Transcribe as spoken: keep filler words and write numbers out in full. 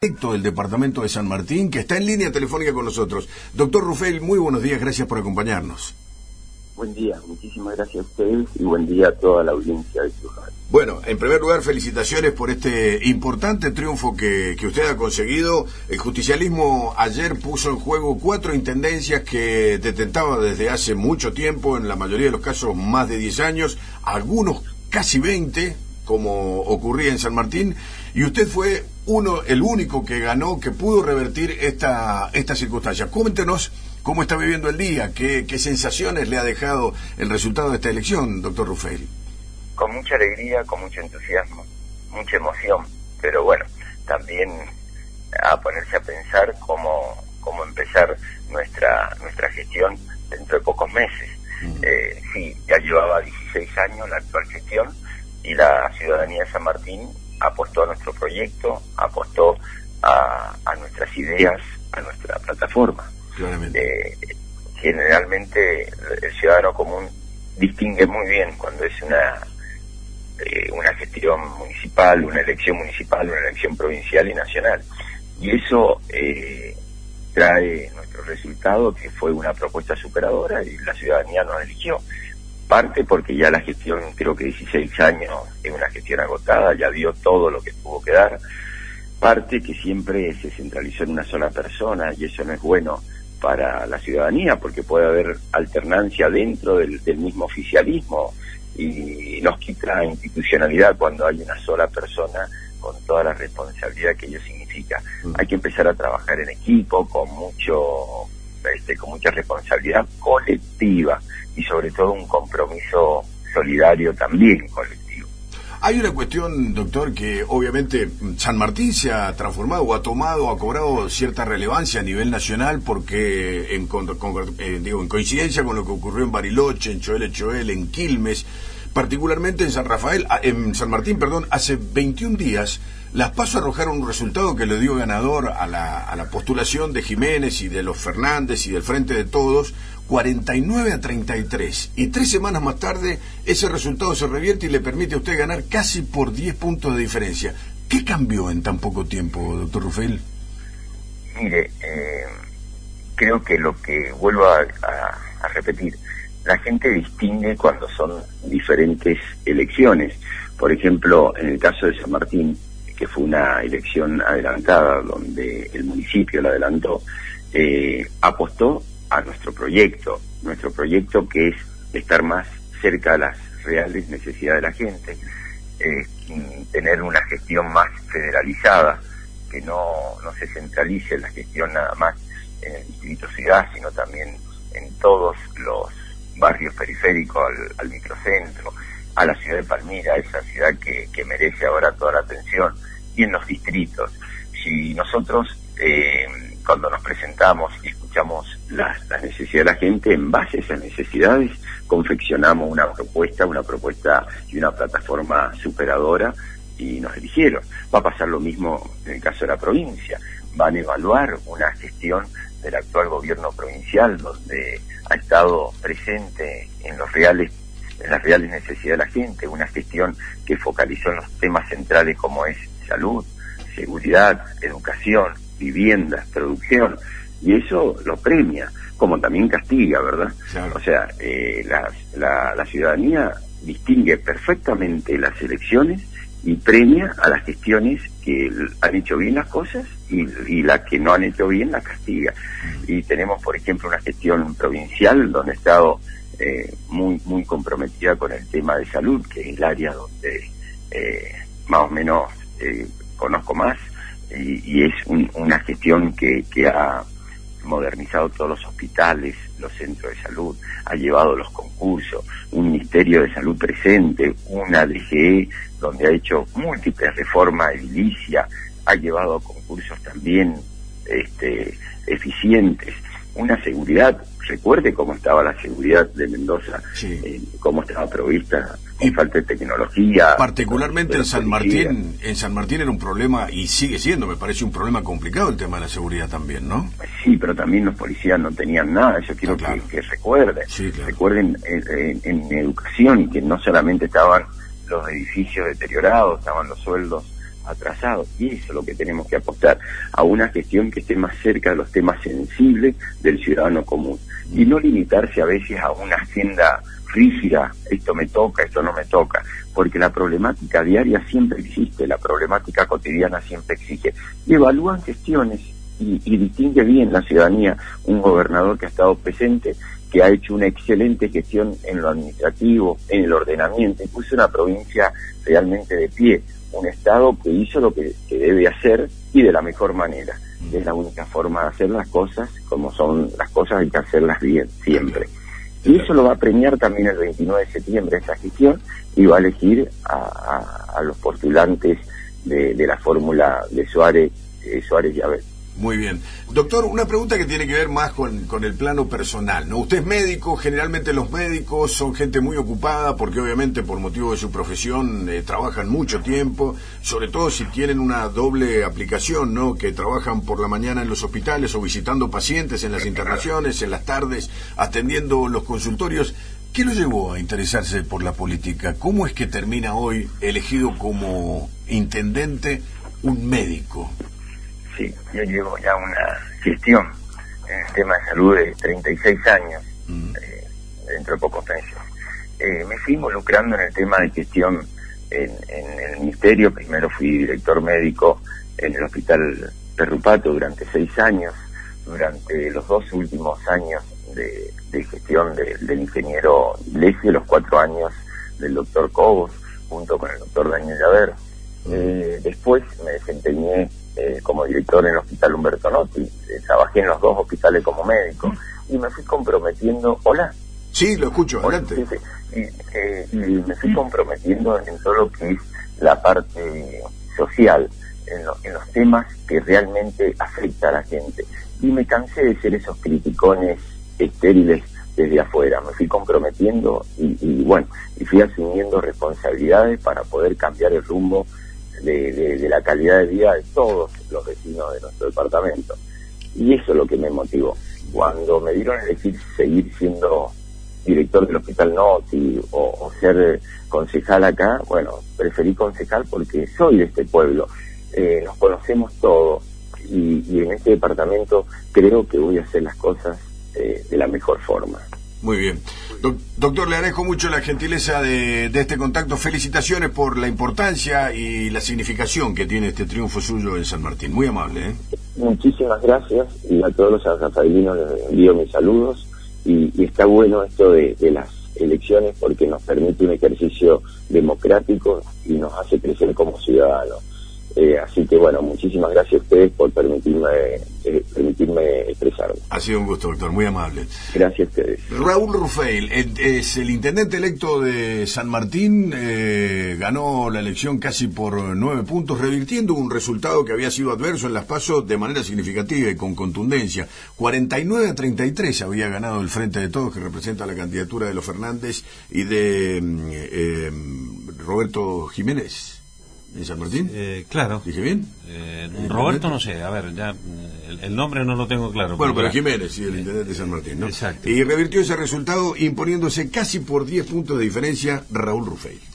del departamento de San Martín, que está en línea telefónica con nosotros. Doctor Rufel, muy buenos días, gracias por acompañarnos. Buen día, muchísimas gracias a ustedes y buen día a toda la audiencia de su radio. Bueno, en primer lugar, felicitaciones por este importante triunfo que, que usted ha conseguido. El justicialismo ayer puso en juego cuatro intendencias que detentaba desde hace mucho tiempo, en la mayoría de los casos más de diez años, algunos casi veinte, como ocurría en San Martín, y usted fue uno, el único que ganó, que pudo revertir esta, esta circunstancia. Cuéntenos cómo está viviendo el día, qué, qué sensaciones le ha dejado el resultado de esta elección, doctor Rufel. Con mucha alegría, con mucho entusiasmo, mucha emoción, pero bueno, también a ponerse a pensar cómo, cómo empezar nuestra, nuestra gestión dentro de pocos meses. Mm. Eh, sí, ya llevaba dieciséis años la actual gestión y la ciudadanía de San Martín apostó a nuestro proyecto, apostó a, a nuestras ideas, a nuestra plataforma. Eh, generalmente el ciudadano común distingue muy bien cuando es una eh, una gestión municipal, una elección municipal, una elección provincial y nacional. Y eso eh, trae nuestro resultado, que fue una propuesta superadora y la ciudadanía nos eligió. Parte porque ya la gestión, creo que dieciséis años, es una gestión agotada, ya dio todo lo que tuvo que dar. Parte que siempre se centralizó en una sola persona y eso no es bueno para la ciudadanía porque puede haber alternancia dentro del, del mismo oficialismo y nos quita institucionalidad cuando hay una sola persona con toda la responsabilidad que ello significa. Mm. Hay que empezar a trabajar en equipo con mucho este, con mucha responsabilidad colectiva y sobre todo un compromiso solidario también colectivo. Hay una cuestión, doctor, que obviamente San Martín se ha transformado o ha tomado, ha cobrado cierta relevancia a nivel nacional porque en, con, con, eh, digo, en coincidencia con lo que ocurrió en Bariloche, en Choel Choel, en Quilmes, particularmente en San Rafael, en San Martín, perdón, hace veintiún días las PASO arrojaron un resultado que le dio ganador a la, a la postulación de Jiménez y de los Fernández y del Frente de Todos, cuarenta y nueve a treinta y tres. Y tres semanas más tarde, ese resultado se revierte y le permite a usted ganar casi por diez puntos de diferencia. ¿Qué cambió en tan poco tiempo, doctor Rufel? Mire, eh, creo que lo que vuelvo a, a, a repetir, la gente distingue cuando son diferentes elecciones. Por ejemplo, en el caso de San Martín, que fue una elección adelantada, donde el municipio la adelantó, eh, apostó a nuestro proyecto, nuestro proyecto que es estar más cerca de las reales necesidades de la gente, eh, tener una gestión más federalizada, que no, no se centralice la gestión nada más en el distrito ciudad, sino también en todos los barrios periféricos al, al microcentro, a la ciudad de Palmira, esa ciudad que, que merece ahora toda la atención, y en los distritos. Si nosotros, eh, cuando nos presentamos y escuchamos las, las necesidades de la gente, en base a esas necesidades, confeccionamos una propuesta, una propuesta y una plataforma superadora, y nos eligieron. Va a pasar lo mismo en el caso de la provincia. Van a evaluar una gestión del actual gobierno provincial, donde ha estado presente en los reales en las reales necesidades de la gente, una gestión que focalizó en los temas centrales como es salud, seguridad, educación, vivienda, producción, y eso lo premia, como también castiga, ¿verdad? Claro. O sea, eh, la, la, la ciudadanía distingue perfectamente las elecciones y premia a las gestiones que han hecho bien las cosas y, y las que no han hecho bien las castiga. Y tenemos, por ejemplo, una gestión provincial donde ha estado Eh, muy muy comprometida con el tema de salud, que es el área donde eh, más o menos eh, conozco más, y, y es un, una gestión que, que ha modernizado todos los hospitales, los centros de salud, ha llevado los concursos, un Ministerio de Salud presente, una D G E donde ha hecho múltiples reformas edilicias, ha llevado concursos también este, eficientes, una seguridad. Recuerde cómo estaba la seguridad de Mendoza, sí. eh, cómo estaba provista, con y falta de tecnología. Particularmente en San Martín, en San Martín era un problema, y sigue siendo, me parece un problema complicado el tema de la seguridad también, ¿no? Sí, pero también los policías no tenían nada, yo quiero ah, claro. que, que recuerden. Sí, claro. Recuerden en, en, en educación que no solamente estaban los edificios deteriorados, estaban los sueldos atrasados, y eso es lo que tenemos que apostar, a una gestión que esté más cerca de los temas sensibles del ciudadano común, y no limitarse a veces a una agenda rígida, esto me toca, esto no me toca, porque la problemática diaria siempre existe, la problemática cotidiana siempre exige, y evalúan gestiones, y, y distingue bien la ciudadanía un gobernador que ha estado presente, que ha hecho una excelente gestión en lo administrativo, en el ordenamiento, y puso una provincia realmente de pie, un Estado que hizo lo que, que debe hacer y de la mejor manera. Es la única forma de hacer las cosas, como son las cosas, hay que hacerlas bien, siempre. Y eso lo va a premiar también el veintinueve de septiembre, esa gestión, y va a elegir a, a, a los postulantes de, de la fórmula de Suárez, eh, Suárez y Abel. Muy bien. Doctor, una pregunta que tiene que ver más con, con el plano personal, ¿no? Usted es médico, generalmente los médicos son gente muy ocupada porque obviamente por motivo de su profesión eh, trabajan mucho tiempo, sobre todo si tienen una doble aplicación, ¿no? Que trabajan por la mañana en los hospitales o visitando pacientes en las internaciones, en las tardes atendiendo los consultorios. ¿Qué lo llevó a interesarse por la política? ¿Cómo es que termina hoy elegido como intendente un médico? Sí, yo llevo ya una gestión en el tema de salud de treinta y seis años, mm. eh, dentro de pocos meses. Eh, me fui involucrando en el tema de gestión en, en el ministerio. Primero fui director médico en el hospital Perrupato durante seis años. Durante los dos últimos años de, de gestión de, del ingeniero Leslie, los cuatro años del doctor Cobos, junto con el doctor Daniel Llaver. Eh, después me desempeñé Eh, como director en el hospital Humberto Notti, eh, trabajé en los dos hospitales como médico y me fui comprometiendo. Hola. Sí, lo escucho, adelante. Sí, sí. Y, eh, y me fui comprometiendo en todo lo que es la parte social, en, lo, en los temas que realmente afecta a la gente, y me cansé de ser esos criticones estériles desde afuera. Me fui comprometiendo y, y bueno, y fui asumiendo responsabilidades para poder cambiar el rumbo De, de, de la calidad de vida de todos los vecinos de nuestro departamento. Y eso es lo que me motivó. Cuando me dieron a elegir seguir siendo director del Hospital Notti o, o ser concejal acá, bueno, preferí concejal porque soy de este pueblo, eh, nos conocemos todos, y, y en este departamento creo que voy a hacer las cosas eh, de la mejor forma. Muy bien. Do- doctor, le agradezco mucho la gentileza de, de este contacto. Felicitaciones por la importancia y la significación que tiene este triunfo suyo en San Martín. Muy amable, ¿eh? Muchísimas gracias, y a todos los sanrafaelinos les envío mis saludos, y, y está bueno esto de, de las elecciones porque nos permite un ejercicio democrático y nos hace crecer como ciudadanos. Eh, así que bueno, muchísimas gracias a ustedes por permitirme eh, permitirme expresarme. Ha sido un gusto, doctor, muy amable. Gracias a ustedes. Raúl Rufeil es el intendente electo de San Martín, eh, ganó la elección casi por nueve puntos, revirtiendo un resultado que había sido adverso en las PASO de manera significativa y con contundencia. cuarenta y nueve a treinta y tres había ganado el Frente de Todos, que representa la candidatura de los Fernández y de eh, Roberto Jiménez. ¿En San Martín? Eh, claro. ¿Dije bien? Eh, Roberto no sé, a ver, ya el, el nombre no lo tengo claro. Bueno, pero Jiménez, sí, el intendente de San Martín, ¿no? Exacto. Y revirtió ese resultado imponiéndose casi por diez puntos de diferencia Raúl Rufeil.